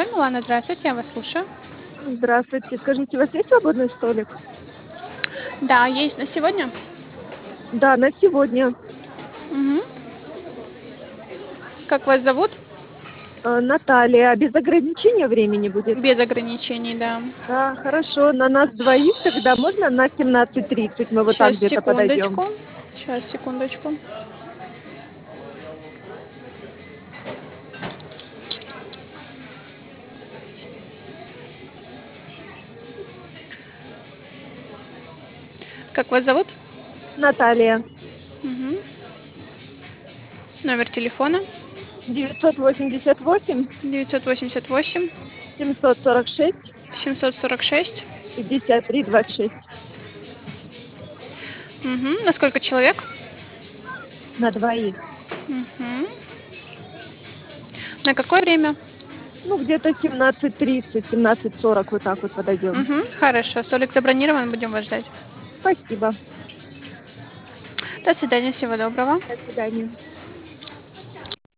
Милана, здравствуйте, я вас слушаю. Здравствуйте. Скажите, у вас есть свободный столик? Да, есть на сегодня. Да, на сегодня. Мгм. Как вас зовут? Наталья. А без ограничения времени будет? Без ограничений, да. Да, хорошо. На нас двоих тогда можно на 17:30? Мы вот так Сейчас, где-то подойдем. секундочку. Сейчас, секундочку. Как вас зовут? Наталья. Мгм. Номер телефона 988 988 746 746. 5326. Мгм. На сколько человек? На двоих. Мгм. На какое время? Ну, где-то 17:30, 17:40 вот так вот подойдем. Мгм. Хорошо, столик забронирован, будем вас ждать. Спасибо. До свидания, всего доброго. До свидания.